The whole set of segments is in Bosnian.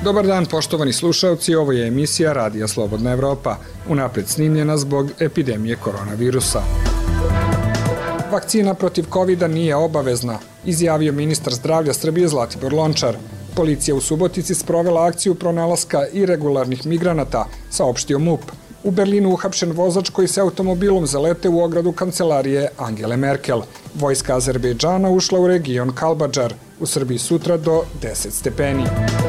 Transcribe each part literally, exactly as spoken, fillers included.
Dobar dan, poštovani slušalci, ovo je emisija Radija Slobodna Evropa, unapred snimljena zbog epidemije koronavirusa. Vakcina protiv kovida nije obavezna, izjavio ministar zdravlja Srbije Zlatibor Lončar. Policija u Subotici sprovela akciju pronalaska iregularnih migranata, saopštio MUP. U Berlinu uhapšen vozač koji se automobilom zaleteo u ogradu kancelarije Angele Merkel. Vojska Azerbejdžana ušla u region Kalbadžar, u Srbiji sutra do deset stepeni.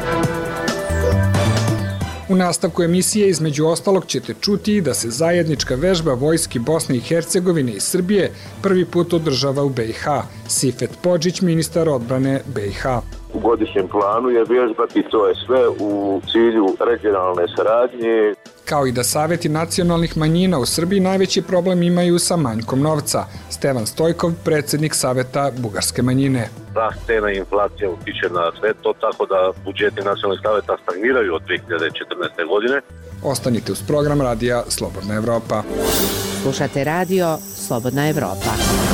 U nastavku emisije između ostalog ćete čuti i da se zajednička vežba vojski Bosne i Hercegovine i Srbije prvi put održava u be i ha. Sifet Podžić, ministar odbrane be i ha. U godišnjem planu je vježbati, to je sve u cilju regionalne saradnje. Kao i da saveti nacionalnih manjina u Srbiji najveći problem imaju sa manjkom novca. Stevan Stojkov, predsjednik saveta bugarske manjine. Rast cena i inflacija utiče na sve to, tako da budžeti nacionalnih saveta stagniraju od dve hiljade četrnaeste. godine. Ostanite uz program Radija Slobodna Evropa. Slušate Radio Slobodna Evropa.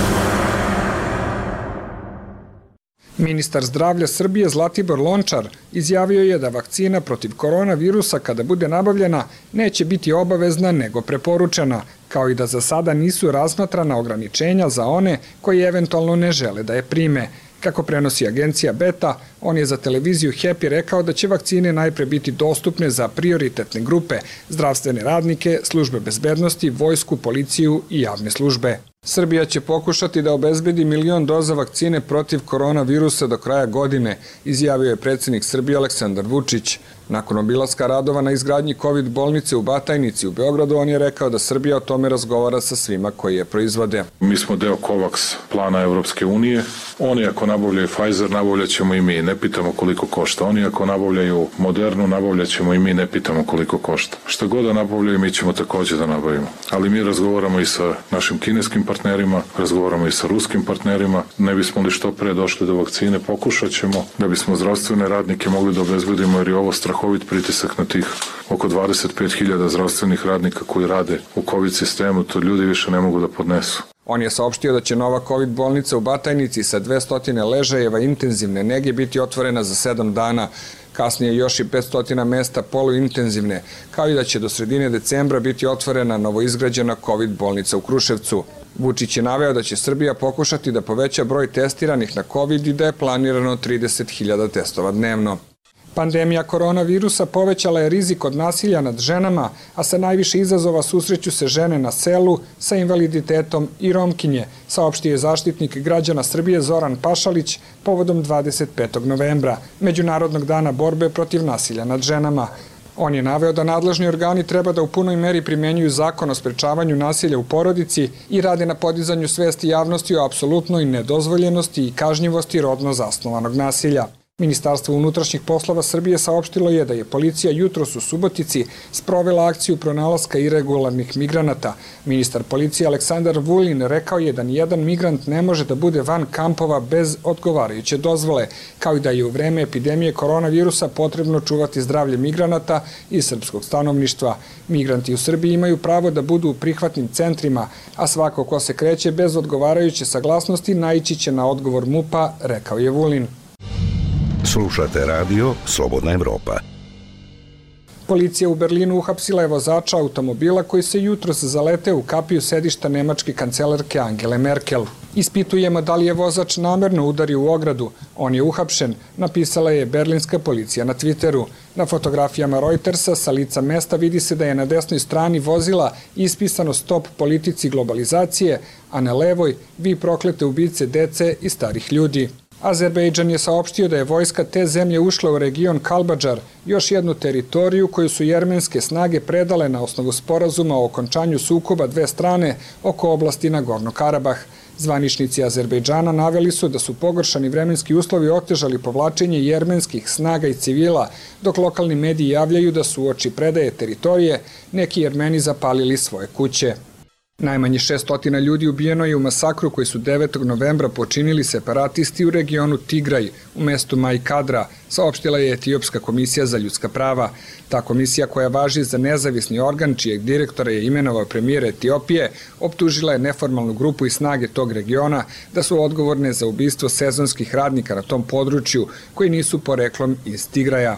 Ministar zdravlja Srbije Zlatibor Lončar izjavio je da vakcina protiv koronavirusa kada bude nabavljena neće biti obavezna nego preporučena, kao i da za sada nisu razmatrana ograničenja za one koji eventualno ne žele da je prime. Kako prenosi agencija Beta, on je za televiziju Happy rekao da će vakcine najpre biti dostupne za prioritetne grupe, zdravstvene radnike, službe bezbednosti, vojsku, policiju i javne službe. Srbija će pokušati da obezbedi milion doza vakcine protiv koronavirusa do kraja godine, izjavio je predsjednik Srbije Aleksandar Vučić. Nakon obilaska radova na izgradnji COVID bolnice u Batajnici u Beogradu, on je rekao da Srbija o tome razgovara sa svima koji je proizvode. Mi smo deo COVAX plana Evropske unije. Oni ako nabavljaju Pfizer, nabavljat ćemo i mi, ne pitamo koliko košta. Oni ako nabavljaju Modernu, nabavljat ćemo i mi, ne pitamo koliko košta. Što god da nabavljaju, mi ćemo također da nabavimo. Ali mi razgovaramo i sa našim kineskim partnerima, razgovaramo i sa ruskim partnerima. Ne bismo li što pre došli do vakcine, pokušat ćemo da bismo zdravstvene radnike mogli da obezbedimo, jer je ovo strahovit pritisak na tih oko dvadeset pet hiljada zdravstvenih radnika koji rade u COVID sistemu, to ljudi više ne mogu da podnesu. On je saopštio da će nova COVID bolnica u Batajnici sa dvesta ležajeva intenzivne nege biti otvorena za sedam dana, kasnije još i petsto mesta poluintenzivne, kao i da će do sredine decembra biti otvorena novoizgrađena COVID bolnica u Kruševcu. Vučić je naveo da će Srbija pokušati da poveća broj testiranih na COVID i da je planirano trideset hiljada testova dnevno. Pandemija koronavirusa povećala je rizik od nasilja nad ženama, a sa najviše izazova susreću se žene na selu sa invaliditetom i Romkinje, saopštio je zaštitnik građana Srbije Zoran Pašalić povodom dvadeset petog novembra, Međunarodnog dana borbe protiv nasilja nad ženama. On je naveo da nadležni organi treba da u punoj meri primenjuju zakon o sprečavanju nasilja u porodici i rade na podizanju svesti javnosti o apsolutnoj nedozvoljenosti i kažnjivosti rodno zasnovanog nasilja. Ministarstvo unutrašnjih poslova Srbije saopštilo je da je policija jutros u Subotici sprovela akciju pronalaska iregularnih migranata. Ministar policije Aleksandar Vulin rekao je da nijedan migrant ne može da bude van kampova bez odgovarajuće dozvole, kao i da je u vreme epidemije koronavirusa potrebno čuvati zdravlje migranata i srpskog stanovništva. Migranti u Srbiji imaju pravo da budu u prihvatnim centrima, a svako ko se kreće bez odgovarajuće saglasnosti naići će na odgovor MUP-a, rekao je Vulin. Slušate Radio Slobodna Evropa. Policija u Berlinu uhapsila je vozača automobila koji se jutros zaleteo u kapiju sedišta nemačke kancelarke Angele Merkel. Ispitujemo da li je vozač namerno udario u ogradu. On je uhapšen, napisala je berlinska policija na Twitteru. Na fotografijama Reutersa sa lica mesta vidi se da je na desnoj strani vozila ispisano stop politici globalizacije, a na levoj vi proklete ubice dece i starih ljudi. Azerbejdžan je saopštio da je vojska te zemlje ušla u region Kalbadžar, još jednu teritoriju koju su jermenske snage predale na osnovu sporazuma o okončanju sukoba dve strane oko oblasti Nagorno Karabah. Zvaničnici Azerbejdžana naveli su da su pogoršani vremenski uslovi otežali povlačenje jermenskih snaga i civila, dok lokalni mediji javljaju da su uoči predaje teritorije neki Jermeni zapalili svoje kuće. Najmanje šessto ljudi ubijeno je u masakru koji su devetog novembra počinili separatisti u regionu Tigraj, u mestu Majkadra, saopštila je Etiopska komisija za ljudska prava. Ta komisija, koja važi za nezavisni organ čijeg direktora je imenovao premijer Etiopije, optužila je neformalnu grupu i snage tog regiona da su odgovorne za ubistvo sezonskih radnika na tom području koji nisu poreklom iz Tigraja.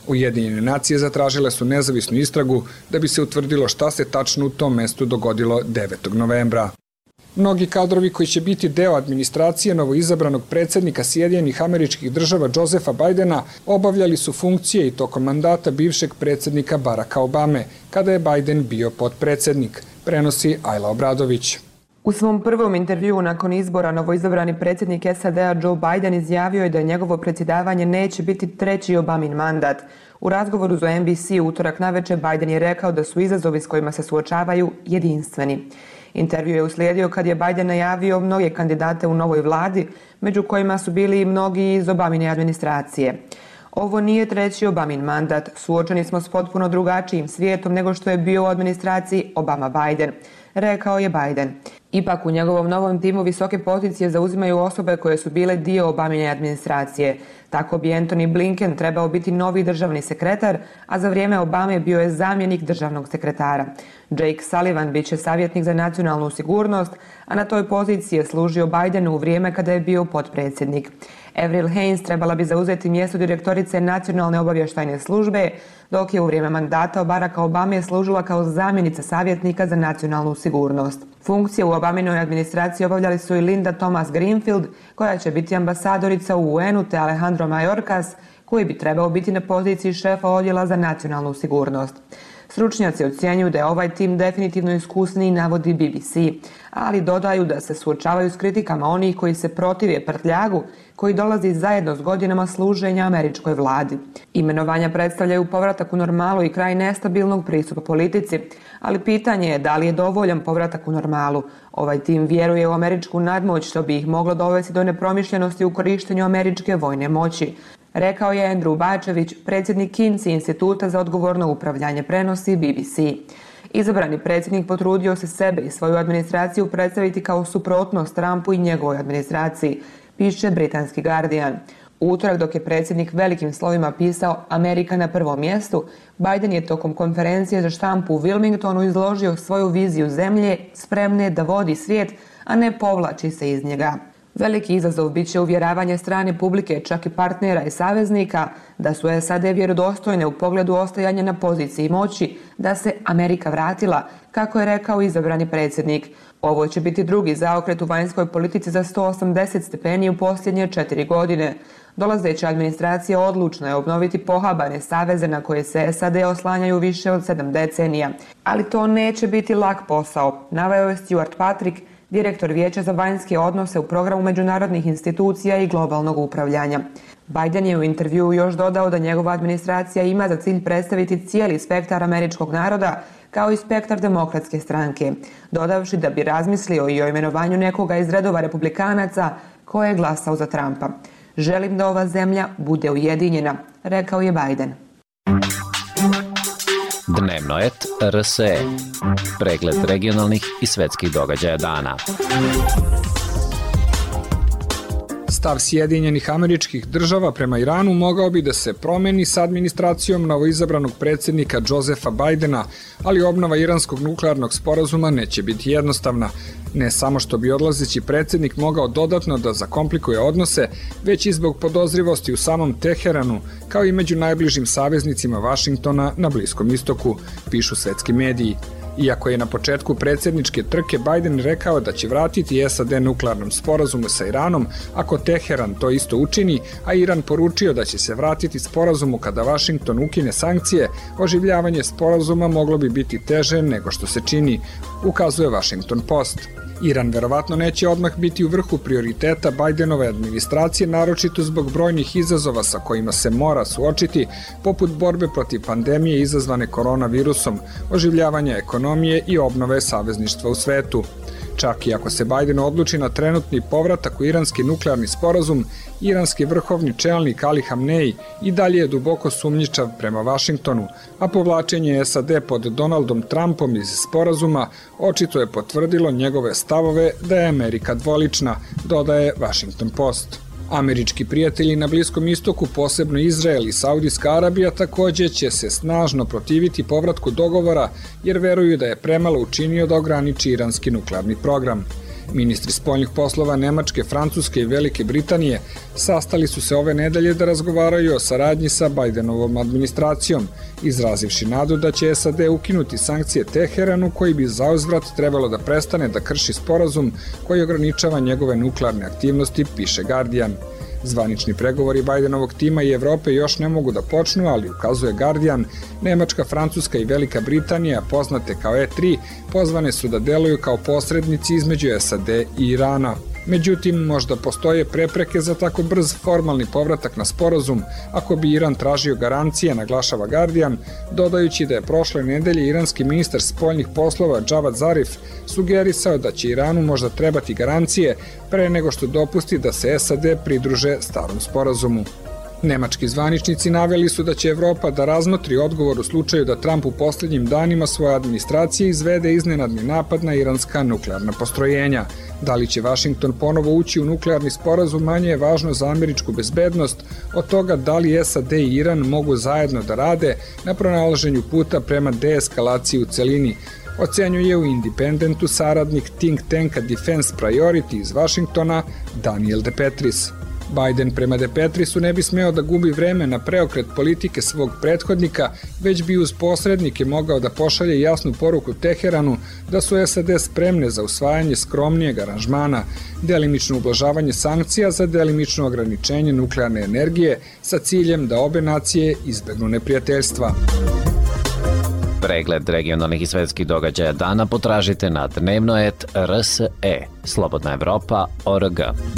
Ujedinjene nacije zatražile su nezavisnu istragu da bi se utvrdilo šta se tačno u tom mestu dogodilo devetog novembra. Mnogi kadrovi koji će biti deo administracije novoizabranog predsjednika Sjedinjenih Američkih Država Josefa Bajdena obavljali su funkcije i tokom mandata bivšeg predsjednika Baracka Obame, kada je Bajden bio potpredsjednik, prenosi Ajla Obradović. U svom prvom intervjuu nakon izbora novoizabrani predsjednik S A D-a Joe Biden izjavio je da njegovo predsjedavanje neće biti treći Obamin mandat. U razgovoru za N B C u utorak navečer Biden je rekao da su izazovi s kojima se suočavaju jedinstveni. Intervju je uslijedio kad je Biden najavio mnoge kandidate u novoj vladi, među kojima su bili i mnogi iz Obamine administracije. Ovo nije treći Obamin mandat, suočeni smo s potpuno drugačijim svijetom nego što je bio u administraciji Obama-Biden, rekao je Biden. Ipak u njegovom novom timu visoke pozicije zauzimaju osobe koje su bile dio Obamine administracije. Tako bi Antony Blinken trebao biti novi državni sekretar, a za vrijeme Obame bio je zamjenik državnog sekretara. Jake Sullivan bit će savjetnik za nacionalnu sigurnost, a na toj poziciji je služio Bidenu u vrijeme kada je bio potpredsjednik. Avril Haines trebala bi zauzeti mjesto direktorice Nacionalne obavještajne službe, dok je u vrijeme mandata Baracka Obame služila kao zamjenica savjetnika za nacionalnu sigurnost. Funkcije u Obaminoj administraciji obavljali su i Linda Thomas Greenfield, koja će biti ambasadorica u U N-u, te Alejandro Mayorkas, koji bi trebao biti na poziciji šefa odjela za nacionalnu sigurnost. Stručnjaci ocjenjuju da je ovaj tim definitivno iskusniji, navodi B B C, ali dodaju da se suočavaju s kritikama onih koji se protive prtljagu, koji dolazi zajedno s godinama služenja američkoj vladi. Imenovanja predstavljaju povratak u normalu i kraj nestabilnog pristupa politici, ali pitanje je da li je dovoljan povratak u normalu. Ovaj tim vjeruje u američku nadmoć, što bi ih moglo dovesti do nepromišljenosti u korištenju američke vojne moći, rekao je Andrew Bačević, predsjednik Kinsey instituta za odgovorno upravljanje, prenosi B B C. Izabrani predsjednik potrudio se sebe i svoju administraciju predstaviti kao suprotnost Trumpu i njegovoj administraciji, piše britanski Guardian. U utorak, dok je predsjednik velikim slovima pisao Amerika na prvom mjestu, Biden je tokom konferencije za štampu u Wilmingtonu izložio svoju viziju zemlje spremne da vodi svijet, a ne povlači se iz njega. Veliki izazov bit će uvjeravanje strane publike, čak i partnera i saveznika, da su S A D vjerodostojne u pogledu ostajanja na poziciji moći, da se Amerika vratila, kako je rekao izabrani predsjednik. Ovo će biti drugi zaokret u vanjskoj politici za sto osamdeset stepeni u posljednje četiri godine. Dolazeća administracija odlučna je obnoviti pohabane saveze na koje se S A D oslanjaju više od sedam decenija. Ali to neće biti lak posao, naveo je Stuart Patrick, direktor Vijeća za vanjske odnose u programu međunarodnih institucija i globalnog upravljanja. Biden je u intervjuu još dodao da njegova administracija ima za cilj predstaviti cijeli spektar američkog naroda, kao i spektar demokratske stranke, dodavši da bi razmislio i o imenovanju nekoga iz redova republikanaca koje je glasao za Trumpa. Želim da ova zemlja bude ujedinjena, rekao je Biden. Dnevnoet R S E. Pregled regionalnih i svetskih događaja dana. Stav Sjedinjenih Američkih Država prema Iranu mogao bi da se promeni sa administracijom novoizabranog predsjednika Josefa Bajdena, ali obnova iranskog nuklearnog sporazuma neće biti jednostavna. Ne samo što bi odlazeći predsjednik mogao dodatno da zakomplikuje odnose, već i zbog podozrivosti u samom Teheranu, kao i među najbližim saveznicima Vašingtona na Bliskom istoku, pišu svetski mediji. Iako je na početku predsjedničke trke Biden rekao da će vratiti S A D nuklearnom sporazumu sa Iranom ako Teheran to isto učini, a Iran poručio da će se vratiti sporazumu kada Vašington ukine sankcije, oživljavanje sporazuma moglo bi biti teže nego što se čini, ukazuje Washington Post. Iran verovatno neće odmah biti u vrhu prioriteta Bajdenove administracije, naročito zbog brojnih izazova sa kojima se mora suočiti, poput borbe protiv pandemije izazvane koronavirusom, oživljavanja ekonomije i obnove savezništva u svetu. Čak i ako se Biden odluči na trenutni povratak u iranski nuklearni sporazum, iranski vrhovni čelnik Ali Hamneji i dalje je duboko sumnjičav prema Vašingtonu, a povlačenje S A D pod Donaldom Trumpom iz sporazuma očito je potvrdilo njegove stavove da je Amerika dvolična, dodaje Washington Post. Američki prijatelji na Bliskom istoku, posebno Izrael i Saudijska Arabija, također će se snažno protiviti povratku dogovora jer veruju da je premalo učinio da ograniči iranski nuklearni program. Ministri spoljnih poslova Nemačke, Francuske i Velike Britanije sastali su se ove nedelje da razgovaraju o saradnji sa Bajdenovom administracijom, izrazivši nadu da će S A D ukinuti sankcije Teheranu koji bi zauzvrat trebalo da prestane da krši sporazum koji ograničava njegove nuklearne aktivnosti, piše Guardian. Zvanični pregovori Bajdenovog tima i Evrope još ne mogu da počnu, ali ukazuje Guardian, Nemačka, Francuska i Velika Britanija, poznate kao E tri, pozvane su da deluju kao posrednici između S A D i Irana. Međutim, možda postoje prepreke za tako brz formalni povratak na sporazum ako bi Iran tražio garancije, naglašava Guardian, dodajući da je prošle nedelje iranski ministar spoljnih poslova Javad Zarif sugerisao da će Iranu možda trebati garancije pre nego što dopusti da se S A D pridruže starom sporazumu. Nemački zvaničnici naveli su da će Evropa da razmotri odgovor u slučaju da Trump u poslednjim danima svoje administracije izvede iznenadni napad na iranska nuklearna postrojenja. Da li će Vašington ponovo ući u nuklearni sporazum manje je važno za američku bezbednost od toga da li S A D i Iran mogu zajedno da rade na pronalaženju puta prema deeskalaciji u celini, ocenjuje u Independentu saradnik think tanka Defense Priority iz Vašingtona Daniel De Petris. Biden prema De Petrisu ne bi smeo da gubi vreme na preokret politike svog prethodnika, već bi uz posrednike mogao da pošalje jasnu poruku Teheranu da su S A D spremne za usvajanje skromnijeg aranžmana, delimično ublažavanje sankcija za delimično ograničenje nuklearne energije sa ciljem da obe nacije izbegnu neprijateljstva. Pregled regionalnih i svetskih događaja dana potražite na dnevno et r s e, slobodna evropa tačka org.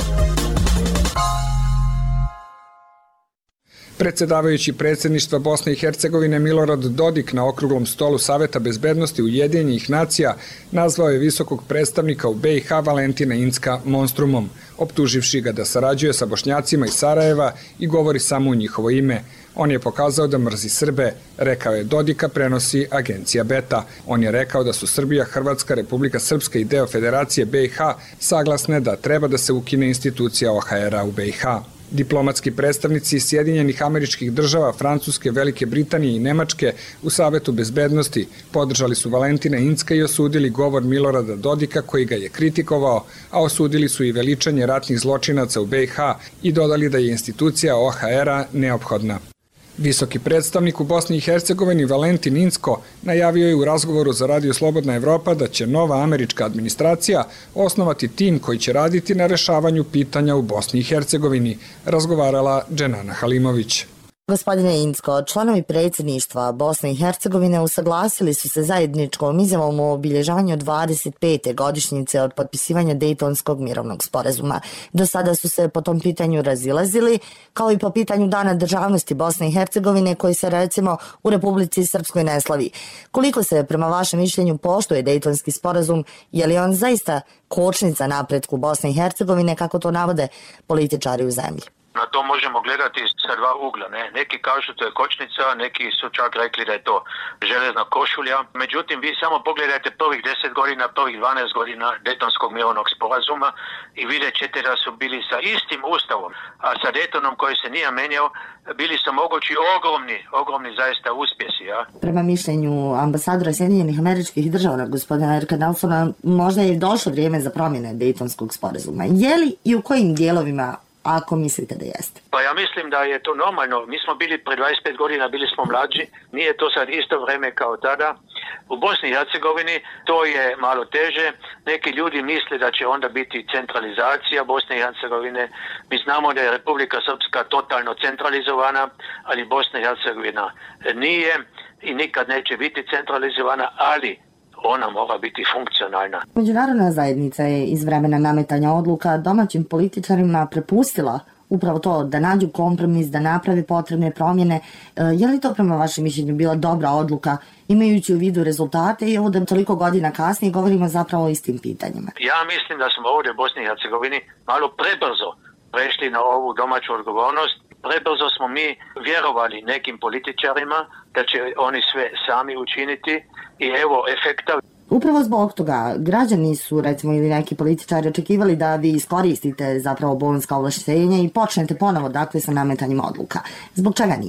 Predsedavajući predsjedništva Bosne i Hercegovine Milorad Dodik na okruglom stolu Saveta bezbednosti Ujedinjenih nacija nazvao je visokog predstavnika u B i H Valentina Incka monstrumom, optuživši ga da sarađuje sa Bošnjacima iz Sarajeva i govori samo u njihovo ime. On je pokazao da mrzi Srbe, rekao je Dodika, prenosi agencija Beta. On je rekao da su Srbija, Hrvatska, Republika Srpska i deo Federacije B i H saglasne da treba da se ukine institucija O H R-a u B i H. Diplomatski predstavnici Sjedinjenih Američkih Država, Francuske, Velike Britanije i Nemačke u Savetu bezbednosti podržali su Valentina Incka i osudili govor Milorada Dodika koji ga je kritikovao, a osudili su i veličanje ratnih zločinaca u B i H i dodali da je institucija O H R-a neophodna. Visoki predstavnik u Bosni i Hercegovini Valentin Incko najavio je u razgovoru za Radio Slobodna Evropa da će nova američka administracija osnovati tim koji će raditi na rešavanju pitanja u Bosni i Hercegovini, razgovarala Dženana Halimović. Gospodine Incko, članovi predsjedništva Bosne i Hercegovine usaglasili su se zajedničkom izjavom o obilježavanju dvadeset pete godišnjice od potpisivanja Dejtonskog mirovnog sporazuma. Do sada su se po tom pitanju razilazili, kao i po pitanju Dana državnosti Bosne i Hercegovine koji se recimo u Republici Srpskoj ne slavi. Koliko se prema vašem mišljenju poštuje Dejtonski sporazum, je li on zaista kočnica napretku Bosne i Hercegovine kako to navode političari u zemlji? Na to možemo gledati sa dva ugla. Ne? Neki kažu to je kočnica, neki su čak rekli da je to železna košulja. Međutim, vi samo pogledajte prvih deset godina, prvih dvanaest godina Dejtonskog mirovnog sporazuma i vidjet ćete da su bili sa istim ustavom, a sa Dejtonom koji se nije menjao, bili su mogući ogromni, ogromni zaista uspjesi. Ja? Prema mišljenju ambasadora Sjedinjenih Američkih Država, gospodina Erika Nelsona, možda je došlo vrijeme za promjene Dejtonskog sporazuma. Je li i u kojim dijelovima, ako mislite da jeste? Pa ja mislim da je to normalno. Mi smo bili pred dvadeset pet godina, bili smo mlađi. Nije to sad isto vreme kao tada. U Bosni i Hercegovini to je malo teže. Neki ljudi misle da će onda biti centralizacija Bosne i Hercegovine. Mi znamo da je Republika Srpska totalno centralizovana, ali Bosna i Hercegovina nije i nikad neće biti centralizovana, ali ona mora biti funkcionalna. Međunarodna zajednica je iz vremena nametanja odluka domaćim političarima prepustila upravo to da nađu kompromis, da naprave potrebne promjene. Je li to prema vašem mišljenju bila dobra odluka imajući u vidu rezultate i ovo da toliko godina kasnije govorimo zapravo o istim pitanjima? Ja mislim da smo ovdje u Bosni i Hercegovini malo prebrzo prešli na ovu domaću odgovornost. Prebrzo smo mi vjerovali nekim političarima da će oni sve sami učiniti i evo efekta. Upravo zbog toga građani su, recimo, ili neki političari očekivali da vi iskoristite zapravo bolonjska ovlaštenja i počnete ponovo dakle sa nametanjem odluka. Zbog čega niste?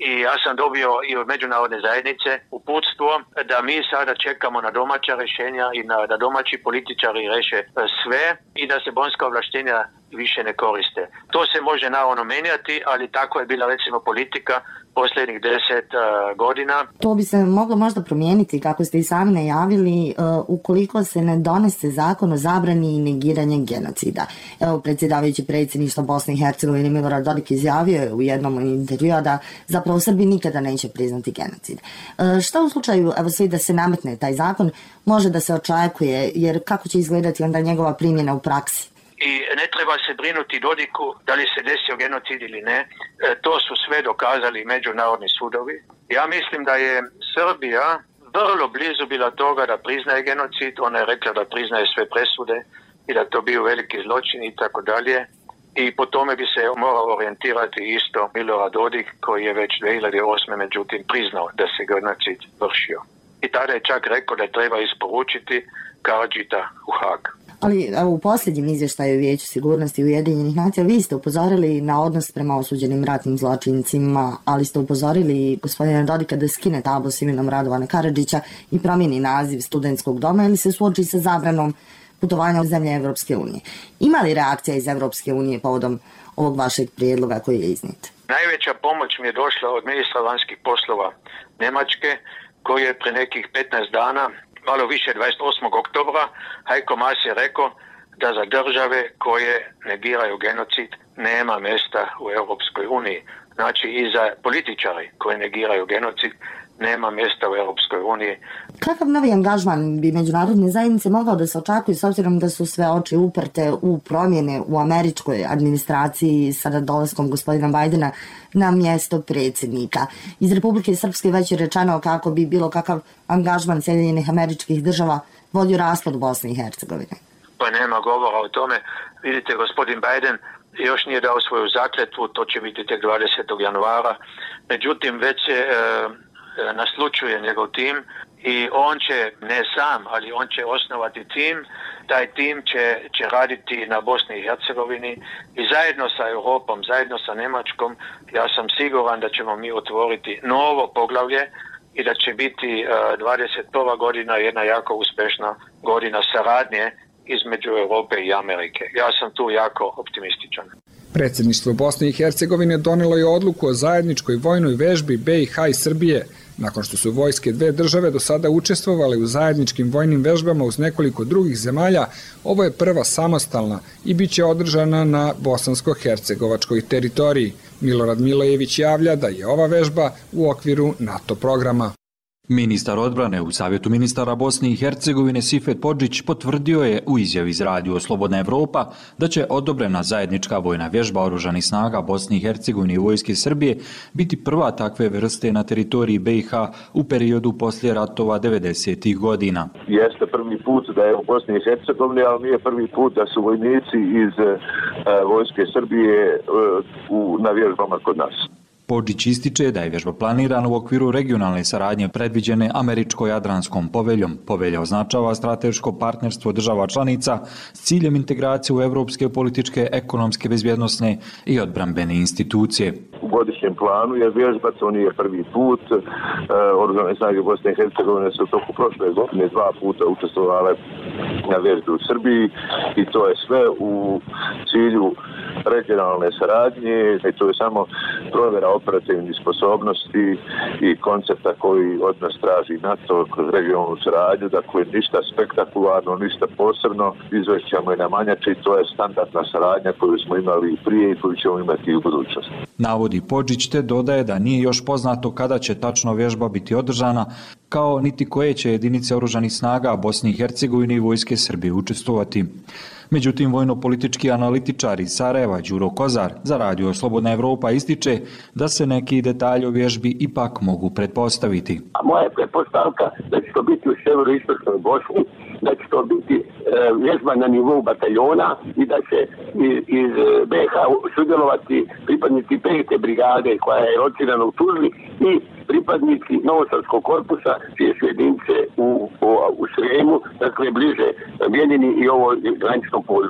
i ja sam dobio i od međunarodne zajednice uputstvo da mi sada čekamo na domaća rješenja i na, da domaći političari reše sve i da se bonska ovlaštenja više ne koriste. To se može naravno menjati, ali tako je bila recimo politika posljednjih deset uh, godina. To bi se moglo možda promijeniti, kako ste i sami najavili, uh, ukoliko se ne donese zakon o zabrani i negiranja genocida. Evo, predsjedavajući predsjedništva Bosne i Hercegovine Milorad Dodik izjavio je u jednom intervjuu da zapravo Srbi nikada neće priznati genocid. Uh, šta u slučaju, evo svi da se nametne taj zakon, može da se očekuje, jer kako će izgledati onda njegova primjena u praksi? I ne treba se brinuti Dodiku da li se desio genocid ili ne. E, to su sve dokazali međunarodni sudovi. Ja mislim da je Srbija vrlo blizu bila toga da priznaje genocid. Ona je rekla da priznaje sve presude i da to bio veliki zločin i tako dalje. I po tome bi se morao orijentirati isto Milorad Dodik, koji je već dvije hiljade osme međutim priznao da se genocid vršio. I tada je čak rekao da treba isporučiti Karadžića u Haag. Ali u posljednjem izvještaju Vijeću sigurnosti Ujedinjenih nacija vi ste upozorili na odnos prema osuđenim ratnim zločincima, ali ste upozorili gospodina Dodika da skine tablu s imenom Radovana Karadžića i promijeni naziv studentskog doma ili se suoči sa zabranom putovanja u zemlje Evropske unije. Ima li reakcija iz Evropske unije povodom ovog vašeg prijedloga koji je iznijet? Najveća pomoć mi je došla od ministra vanjskih poslova Njemačke, koji je pre nekih petnaest dana, malo više dvadeset osmog oktobra, Heiko Maas je rekao da za države koje negiraju genocid nema mjesta u Europskoj uniji. Znači i za političari koji negiraju genocid nema mjesta u Europskoj uniji. Kakav novi angažman bi međunarodne zajednice mogao da se očekuje s obzirom da su sve oči uprte u promjene u američkoj administraciji sada dolaskom gospodina Bajdena na mjesto predsjednika? Iz Republike Srpske već je rečeno kako bi bilo kakav angažman Sjedinjenih Američkih Država vodio raspad Bosne i Hercegovine. Pa nema govora o tome. Vidite, gospodin Biden još nije dao svoju zakletvu, to će biti tek dvadesetog januara. Međutim, već se e, naslučuje njegov tim i on će, ne sam, ali on će osnovati tim. Taj tim će, će raditi na Bosni i Hercegovini i zajedno sa Europom, zajedno sa Njemačkom, ja sam siguran da ćemo mi otvoriti novo poglavlje i da će biti uh, dvadeset prva godina jedna jako uspješna godina saradnje između Europe i Amerike. Ja sam tu jako optimističan. Predsjedništvo Bosne i Hercegovine donelo je odluku o zajedničkoj vojnoj vežbi B i H i Srbije, nakon što su vojske dve države do sada učestvovale u zajedničkim vojnim vežbama uz nekoliko drugih zemalja. Ovo je prva samostalna i bit će održana na bosansko-hercegovačkoj teritoriji. Milorad Milojević javlja da je ova vežba u okviru NATO programa. Ministar odbrane u Savjetu ministara Bosne i Hercegovine Sifet Podžić potvrdio je u izjavi za radio Slobodna Evropa da će odobrena zajednička vojna vježba oružanih snaga Bosne i Hercegovine i vojske Srbije biti prva takve vrste na teritoriji B i H u periodu poslije ratova devedesetih godina. Jeste prvi put da je u Bosni i Hercegovini, ali nije prvi put da su vojnici iz uh, vojske Srbije uh, u, na vježbama kod nas. Podžić ističe da je vježba planirana u okviru regionalne saradnje predviđene Američko-Jadranskom poveljom. Povelja označava strateško partnerstvo država članica s ciljem integracije u evropske političke, ekonomske, bezbjednosne i odbrambene institucije. U godišnjem planu je vježba, to nije prvi put. E, Oružane snage Bosne i Hercegovine su toku prošle godine dva puta učestvovale na vježbi u Srbiji i to je sve u cilju regionalne saradnje i to je samo provjera operativnih sposobnosti i koncepta koji od nas traži NATO kroz regionalnu saradnju, dakle ništa spektakularno, ništa posebno, izvešćamo i na manjači, to je standardna saradnja koju smo imali i prije i koju ćemo imati i u budućnosti. Navodi Podžić te dodaje da nije još poznato kada će tačno vježba biti održana, kao niti koje će jedinice oružanih snaga Bosne i Hercegovine i vojske Srbije učestvovati. Međutim, vojno-politički analitičar iz Sarajeva Đuro Kozar za radio Slobodna Evropa ističe da se neki detalji o vježbi ipak mogu pretpostaviti. A moja je pretpostavka da će to biti u severoistočnoj Bosni, da će to biti e, vježba na nivou bataljona i da će iz, iz B i H sudjelovati pripadnici pete brigade koja je locirana u Tuzli i pripadnici Novosavskog korpusa čije su jedinice u, u, u Sremu, dakle bliže Bijeljini i ovo graničnom području.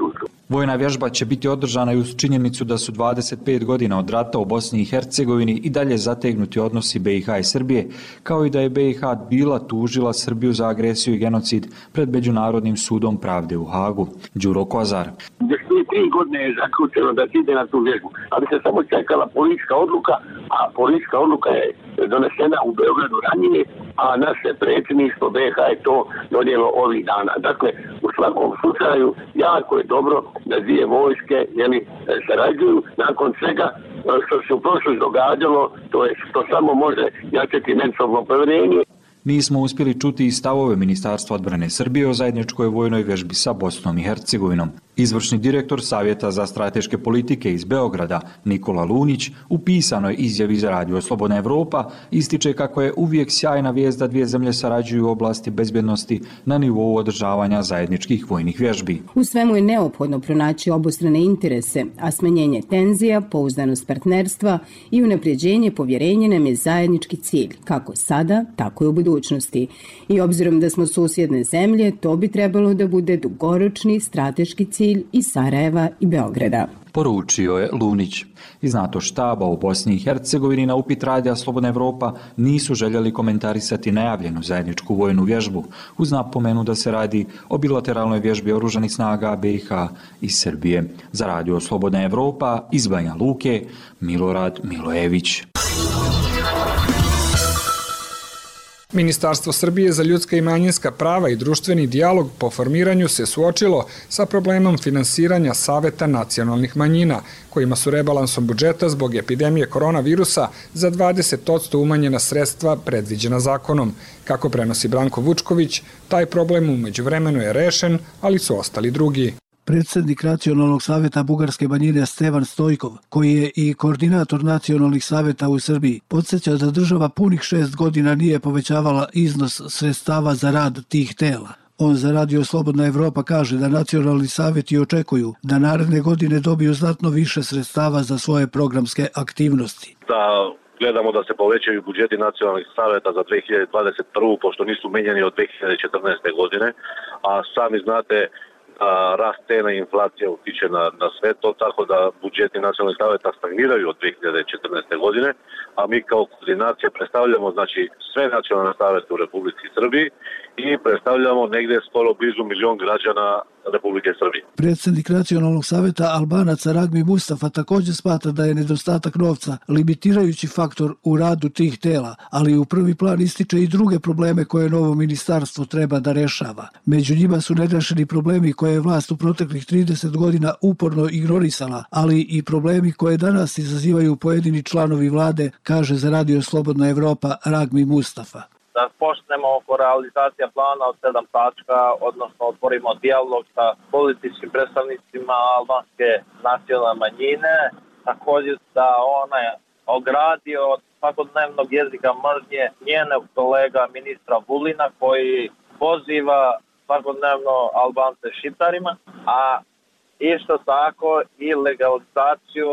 Vojna vježba će biti održana i uz činjenicu da su dvadeset pet godina od rata u Bosni i Hercegovini i dalje zategnuti odnosi B i H i Srbije, kao i da je B i H bila tužila Srbiju za agresiju i genocid pred Međunarodnim sudom pravde u Hagu. Đuro Kozar. Tri godine je zaključeno da se ide na tu vježbu, ali se samo čekala politička odluka, a politička odluka je donesena u Beogradu ranije, a naše predsjedništvo B i H je to donijelo ovih dana. Dakle, u svakom slučaju jako je dobro da dvije vojske jeli, sarađuju, nakon svega što se u prošlosti događalo, to je što samo može jačati međusobno povjerenje. Nismo uspjeli čuti i stavove Ministarstva odbrane Srbije o zajedničkoj vojnoj vježbi sa Bosnom i Hercegovinom. Izvršni direktor Savjeta za strateške politike iz Beograda, Nikola Lunić, u pisanoj izjavi za Radio Slobodna Evropa ističe kako je uvijek sjajna vijest da dvije zemlje sarađuju u oblasti bezbjednosti na nivou održavanja zajedničkih vojnih vježbi. U svemu je neophodno pronaći obostrane interese, a smanjenje tenzija, pouzdanost partnerstva i unapređenje povjerenja nam je zajednički cilj, kako sada, tako i u budućnosti. I obzirom da smo susjedne zemlje, to bi trebalo da bude dugoročni strateški cilj i Sarajeva i Beograda. Poručio je Lunić. Iz NATO štaba u Bosni i Hercegovini na upit Radija Slobodna Evropa nisu željeli komentarisati najavljenu zajedničku vojnu vježbu, uz napomenu da se radi o bilateralnoj vježbi oružanih snaga B i H i Srbije. Za Radio Slobodna Evropa iz Banja Luke, Milorad Milojević. Ministarstvo Srbije za ljudska i manjinska prava i društveni dijalog po formiranju se suočilo sa problemom finansiranja Saveta nacionalnih manjina, kojima su rebalansom budžeta zbog epidemije koronavirusa za dvadeset posto umanjena sredstva predviđena zakonom. Kako prenosi Branko Vučković, taj problem u međuvremenu je rešen, ali su ostali drugi. Predsjednik Nacionalnog savjeta bugarske manjine Stevan Stojkov, koji je i koordinator nacionalnih savjeta u Srbiji, podsjeća da država punih šest godina nije povećavala iznos sredstava za rad tih tela. On za Radio Slobodna Evropa kaže da nacionalni savjeti očekuju da naredne godine dobiju znatno više sredstava za svoje programske aktivnosti. Da gledamo da se povećaju budžeti nacionalnih savjeta za dve hiljade dvadeset prvu. pošto nisu menjani od dve hiljade četrnaeste. godine, a sami znate rast cena i inflacija utiče na, na sve to, tako da budžeti nacionalnih savjeta stagniraju od dve hiljade četrnaeste. godine, a mi kao koordinacija predstavljamo znači sve nacionalne savjete u Republici Srbiji i predstavljamo negdje skoro blizu milion građana Republike Srbije. Predsjednik Nacionalnog savjeta Albanaca Ragmi Mustafa također smatra da je nedostatak novca limitirajući faktor u radu tih tela, ali u prvi plan ističe i druge probleme koje novo ministarstvo treba da rešava. Među njima su nerešeni problemi koje je vlast u proteklih trideset godina uporno ignorisala, ali i problemi koje danas izazivaju pojedini članovi vlade, kaže za Radio Slobodna Evropa Ragmi Mustafa. Da počnemo oko realizacija plana od sedam tačka, odnosno otvorimo dijalog sa političkim predstavnicima albanske nacionalne manjine, također da ona je ogradio od svakodnevnog jezika mržnje njenog kolega ministra Vulina koji poziva svakodnevno Albance šiptarima, a isto tako i legalizaciju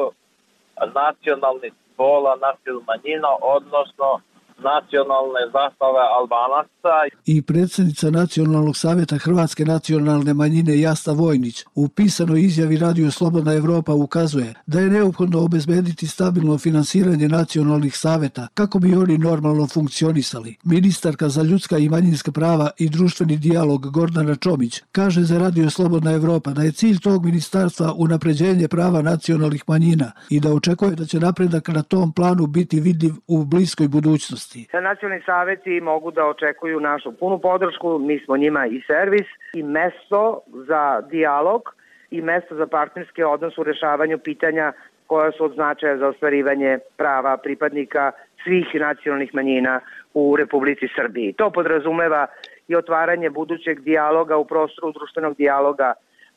nacionalnih simbola nacionalnih manjina, odnosno nacionalne zastave Albanaca. I predsjednica Nacionalnog savjeta Hrvatske nacionalne manjine Jasna Vojnić u pisanoj izjavi Radio Slobodna Evropa ukazuje da je neophodno obezbediti stabilno finansiranje nacionalnih savjeta kako bi oni normalno funkcionisali. Ministarka za ljudska i manjinska prava i društveni dijalog Gordana Čomić kaže za Radio Slobodna Evropa da je cilj tog ministarstva unapređenje prava nacionalnih manjina i da očekuje da će napredak na tom planu biti vidljiv u bliskoj budućnosti. Nacionalni savjeti mogu da očekuju našu punu podršku, mi smo njima i servis i mesto za dijalog i mesto za partnerski odnos u rešavanju pitanja koja su od značaja za ostvarivanje prava pripadnika svih nacionalnih manjina u Republici Srbiji. To podrazumeva i otvaranje budućeg dijaloga u prostoru društvenog dijaloga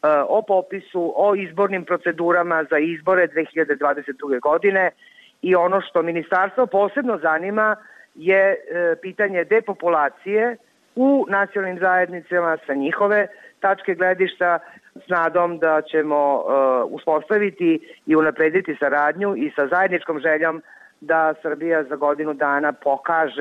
o popisu, o izbornim procedurama za izbore dve hiljade dvadeset druge. godine i ono što ministarstvo posebno zanima je e, pitanje depopulacije u nacionalnim zajednicama sa njihove tačke gledišta s nadom da ćemo e, uspostaviti i unaprediti saradnju i sa zajedničkom željom da Srbija za godinu dana pokaže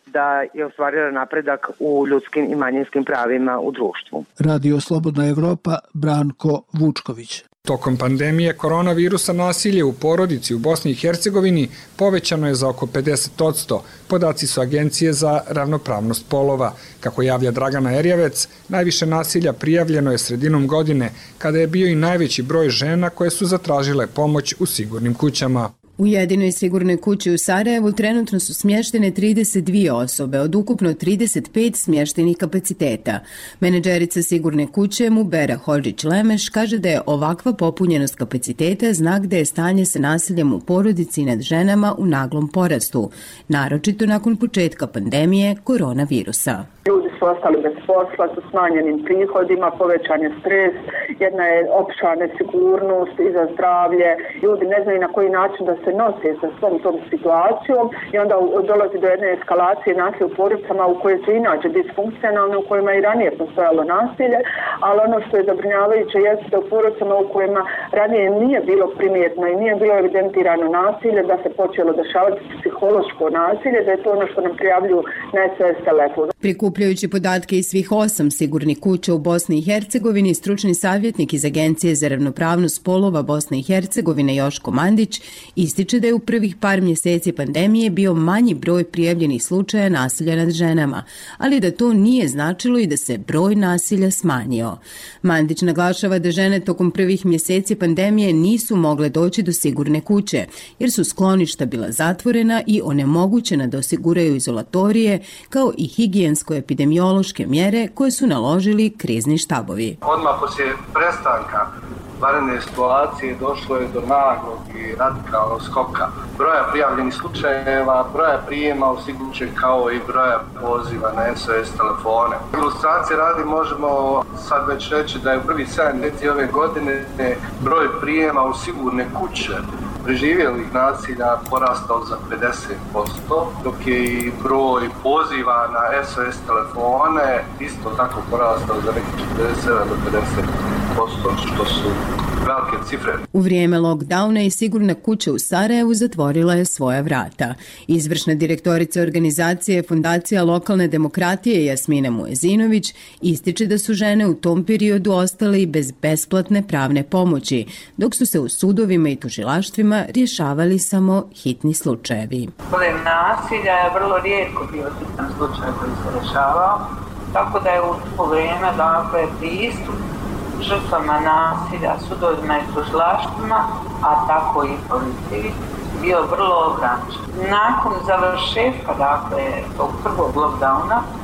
da je ostvarila napredak u ljudskim i manjinskim pravima u društvu. Radio Slobodna Evropa, Branko Vučković. Tokom pandemije koronavirusa nasilje u porodici u Bosni i Hercegovini povećano je za oko pedeset posto. Podaci su Agencije za ravnopravnost polova. Kako javlja Dragana Erjavec, najviše nasilja prijavljeno je sredinom godine, kada je bio i najveći broj žena koje su zatražile pomoć u sigurnim kućama. U jedinoj sigurnoj kući u Sarajevu trenutno su smještene trideset dvije osobe od ukupno trideset pet smještenih kapaciteta. Menadžerica sigurne kuće Mubera Hodžić-Lemeš kaže da je ovakva popunjenost kapaciteta znak da je stanje sa nasiljem u porodici nad ženama u naglom porastu, naročito nakon početka pandemije koronavirusa. Ljudi su ostali bez posla, su smanjenim prihodima, povećan je stres, jedna je opća nesigurnost i za zdravlje. Ljudi ne znaju na koji način da se nose sa svom tom situacijom i onda dolazi do jedne eskalacije nasilja u porodicama u koje su inače disfunkcionalne, u kojima i ranije postojalo nasilje, ali ono što je zabrinjavajuće jeste da u porodicama u kojima ranije nije bilo primjetno i nije bilo evidentirano nasilje, da se počelo dešavati psihološko nasilje, da je to ono što nam prijavljuju na S O S telefonu. Prikupljajući podatke iz svih osam sigurnih kuća u Bosni i Hercegovini, stručni savjetnik iz Agencije za ravnopravnost polova Bosne i Hercegovine Joško Mandić ističe da je u prvih par mjeseci pandemije bio manji broj prijavljenih slučaja nasilja nad ženama, ali da to nije značilo i da se broj nasilja smanjio. Mandić naglašava da žene tokom prvih mjeseci pandemije nisu mogle doći do sigurne kuće, jer su skloništa bila zatvorena i onemogućena da osiguraju izolatorije kao i higijensko-epidemiološke mjere koje su naložili krizni štabovi. Odmah poslije prestanka vanredne situacije došlo je do naglog i radikalnog skoka broja prijavljenih slučajeva, broja prijema u sigurniče kao i broja poziva na S O S telefone. Ilustracije radi možemo sad već reći da je u prvih sedam mjeseci ove godine broj prijema u sigurne kuće preživjelih nasilja porastao za pedeset posto, dok je i broj poziva na S O S telefone isto tako porastao za nekih četrdeset sedam do pedeset posto, što su velike cifre. U vrijeme lockdowna i sigurna kuća u Sarajevu zatvorila je svoja vrata. Izvršna direktorica organizacije Fondacija lokalne demokratije Jasmina Muezinović ističe da su žene u tom periodu ostale i bez besplatne pravne pomoći, dok su se u sudovima i tužilaštvima rješavali samo hitni slučajevi. Problem nasilja je vrlo rijetko bio hitan slučaj koji se rješavao, tako da je u to vrijeme dakle pristup žrtvama nasilja, sudovima i tužilaštvima, a tako i policiji, bio vrlo ograničen. Nakon završetka dakle tog prvog lockdowna, e,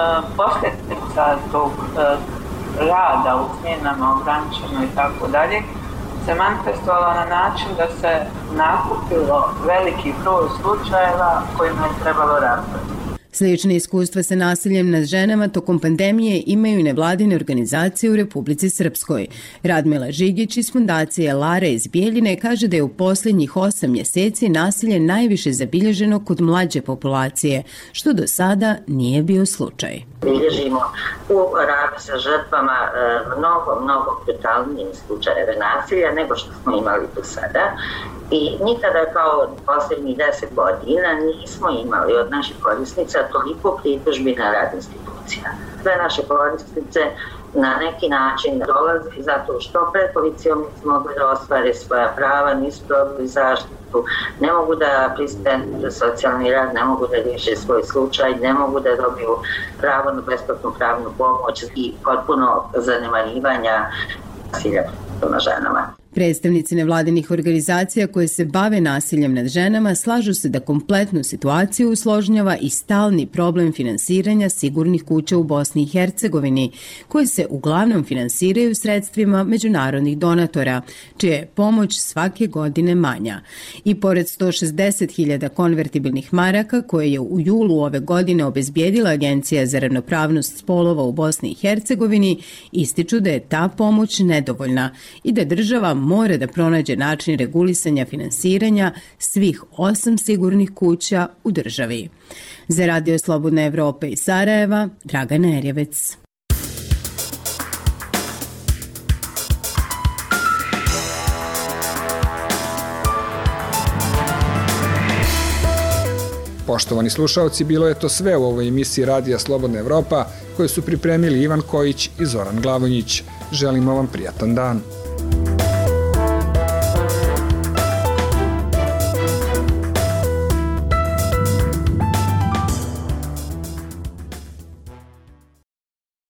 posljedica tog e, rada u smjenama ograničeno i tako dalje se manifestovala na način da se nakupilo veliki broj slučajeva kojima je trebalo raspraviti. Slične iskustva sa nasiljem nad ženama tokom pandemije imaju i nevladine organizacije u Republici Srpskoj. Radmila Žigić iz Fondacije Lara iz Bijeljine kaže da je u posljednjih osam mjeseci nasilje najviše zabilježeno kod mlađe populacije, što do sada nije bio slučaj. Bilježimo u radu sa žrtvama mnogo, mnogo brutalnije slučajeve nasilja nego što smo imali do sada. I nikada kao posljednjih deset godina nismo imali od naših korisnica toliko pritužbi na rad institucija. Sve naše korisnice na neki način dolaze zato što pred policijom nisu mogli da ostvare svoja prava, nisu dobili zaštitu, ne mogu da pristanu za socijalni rad, ne mogu da riješe svoj slučaj, ne mogu da dobiju pravo na besplatnu pravnu pomoć i potpuno zanemarivanja nasilja prema ženama. Predstavnici nevladinih organizacija koje se bave nasiljem nad ženama slažu se da kompletnu situaciju usložnjava i stalni problem finansiranja sigurnih kuća u Bosni i Hercegovini, koje se uglavnom finansiraju sredstvima međunarodnih donatora, čija je pomoć svake godine manja. I pored sto šezdeset hiljada konvertibilnih maraka koje je u julu ove godine obezbijedila Agencija za ravnopravnost spolova u Bosni i Hercegovini, ističu da je ta pomoć nedovoljna i da država mora da pronađe način regulisanja finansiranja svih osam sigurnih kuća u državi. Za Radio Slobodna Evropa iz Sarajeva, Dragana Erjavec. Poštovani slušaoci, bilo je to sve u ovoj emisiji Radija Slobodna Evropa koju su pripremili Ivan Kojić i Zoran Glavonjić. Želimo vam prijatan dan.